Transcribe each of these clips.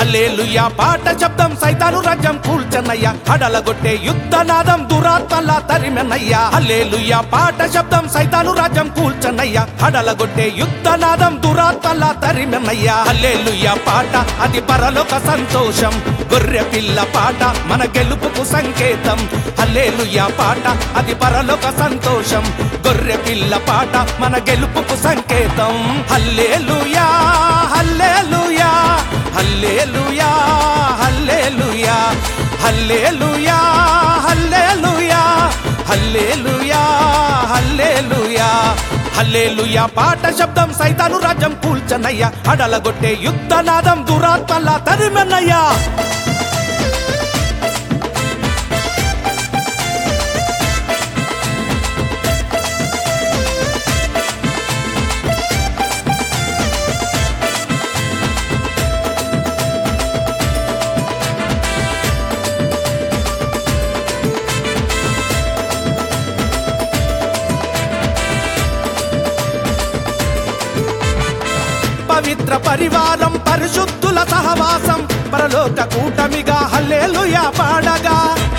హల్లెలూయా పాట శబ్దం సైతాను రాజ్యం కూల్చనయ్యా హడలగొట్టే యుద్ధనాదం దురాత్మల తరిమెనయ్యా హల్లెలూయా పాట శబ్దం సైతాను రాజ్యం కూల్చనయ్యా హడలగొట్టే యుద్ధనాదం దురాత్మల తరిమెనయ్యా హల్లెలూయా పాట అది పరలోక సంతోషం గొర్రె పిల్ల పాట మన గెలుపుకు సంకేతం హల్లెలూయా పాట అది పరలోక సంతోషం గొర్రె పిల్ల పాట మన గెలుపుకు సంకేతం హల్లెలూయా హల్లెలూయా హల్లెలూయా హల్లెలూయా హల్లెలూయా హల్లెలూయా హల్లెలూయా హల్లెలూయా హల్లెలూయా పాట శబ్దం సైతాను రాజ్యం కూల్చనయ్యా హడలగొట్టే యుద్ధనాదం దురాత్మల తరిమెనయ్యా పవిత్ర పరివారం పరిశుద్ధుల సహవాసం పరలోక కూటమిగా హల్లెలూయా పాడగా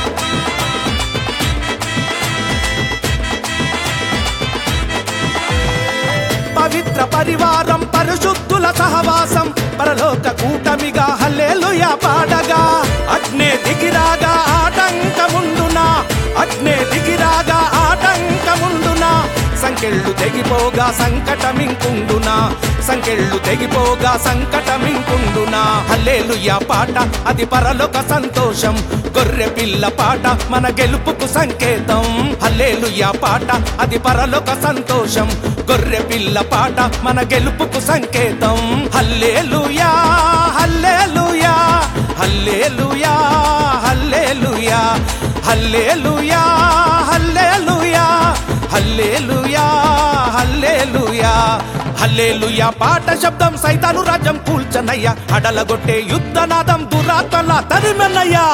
పవిత్ర పరివారం పరిశుద్ధుల సహవాసం పరలోక కూటమిగా హల్లెలూయా పాడగా అగ్నే దిగిరాగా ఆటంకముండునా అగ్నే దిగిరాగా ఆటంకముండునా సంకెళ్ళు తెగిపోగా సంకటమింకుండునా సంకెళ్ళు తెగిపోగా సంకటమింకుండునా హల్లెలూయా పాట అది పరలోక సంతోషం గొర్రె పిల్ల పాట మన గెలుపుకు సంకేతం హల్లెలూయా పాట అది పరలోక సంతోషం గొర్రె పిల్ల పాట మన గెలుపుకు సంకేతం హల్లెలూయా హల్లెలూయా హల్లెలూయా హల్లెలూయా హల్లెలూయా హల్లెలూయా హల్లెలూయా హల్లెలూయా హల్లెలూయా పాట శబ్దం సైతాను రాజ్యం కూల్చనయ్యా హడలగొట్టే యుద్ధనాదం దురాత్మల తరిమెనయ్యా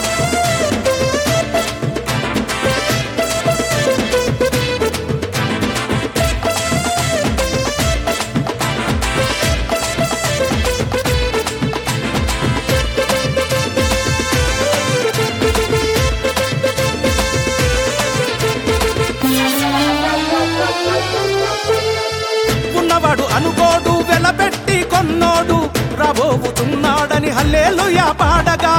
ఉన్నవాడు అనుకోడు వెలపెట్టి కొన్నోడు రాబోతున్నాడని హల్లెలూయా పాడగా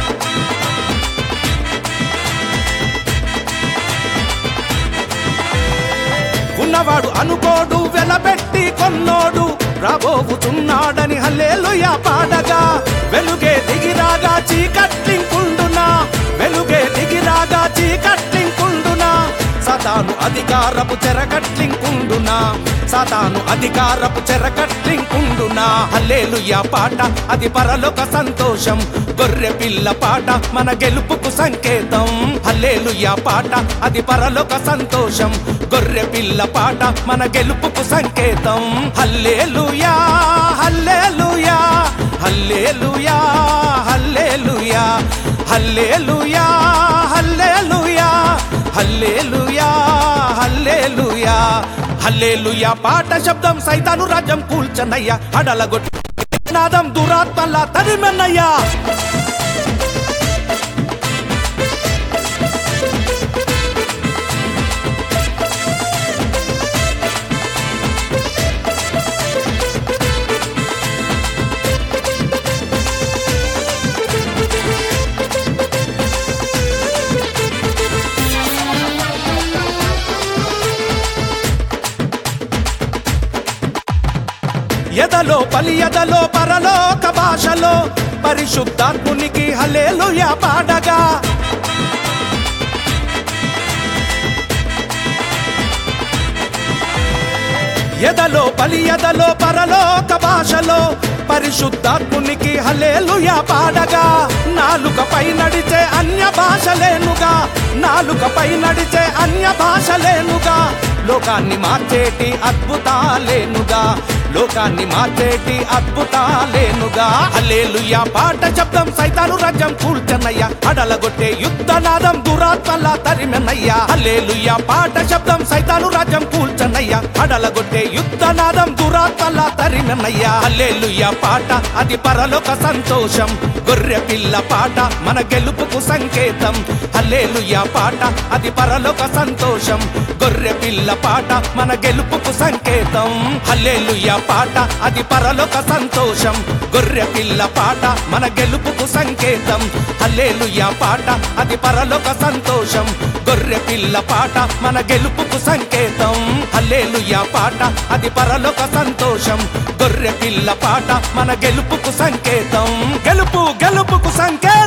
ఉన్నవాడు అనుకోడు వెలపెట్టి కొన్నోడు రాబోతున్నాడని హల్లెలూయా పాడగా వెలుగే దిగిరాగా చీకట్లింకుండునా వెలుగే దిగిరాగా చీకట్లింకుండునా సాతాను అధికారపు చెరకట్లింకుండునా సాతాను అధికారపు చెరకట్లింకుండునా హల్లెలూయా పాట అది పరలోక సంతోషం గొర్రె పిల్ల పాట మన గెలుపుకు సంకేతం హల్లెలూయా పాట అది పరలోక సంతోషం గొర్రె పిల్ల పాట మన గెలుపుకు సంకేతం హల్లెలూయా హల్లెలూయా హల్లెలూయా హల్లెలూయా హల్లెలూయా హల్లెలూయా హల్లెలూయా హల్లెలూయా హల్లెలూయా పాట శబ్దం సైతాను రాజ్యం కూల్చనయ్యా హడలగొట్టే నాదం దురాత్మల తరిమెనయ్యా ఎదలో పలియదలో పరలోక భాషలో పరిశుద్ధాత్మునికి హల్లెలూయా పాడగా ఎదలో పలియదలో పరలోక భాషలో పరిశుద్ధాత్మునికి హల్లెలూయా పాడగా నాలుకపై నడిచే అన్య భాషలేనుగా నాలుకపై నడిచే అన్య భాషలేనుగా లోకాన్ని మార్చేటి అద్భుతాలేనుగా లోకాన్ని మార్చేటి అద్భుతాలేనుగా హల్లెలూయా పాట శబ్దం సైతాను రాజ్యం కూల్చనయ్యా అడలగొట్టే యుద్ధనాదం దురాత్మలా తరిమెనయ్యా హల్లెలూయా పాట శబ్దం సైతాను రాజ్యం కూల్చనయ్యా అడలగొట్టే యుద్ధనాదం దురాత్మలా తరిమెనయ్యా హల్లెలూయా పాట అది పరలోక సంతోషం గొర్రె పిల్ల పాట మన గెలుపుకు సంకేతం హల్లెలూయా పాట అది పరలోక సంతోషం గొర్రె పిల్ల పాట మన గెలుపుకు సంకేతం హల్లెలూయా పాట అది పరలోక సంతోషం గొర్రె పిల్ల పాట మన గెలుపుకు సంకేతం హల్లెలూయా పాట అది పరలోక సంతోషం గొర్రె పిల్ల పాట మన గెలుపుకు సంకేతం హల్లెలూయా పాట అది పరలోక సంతోషం గొర్రె పిల్ల పాట మన గెలుపుకు సంకేతం గెలుపుకు సంకేతం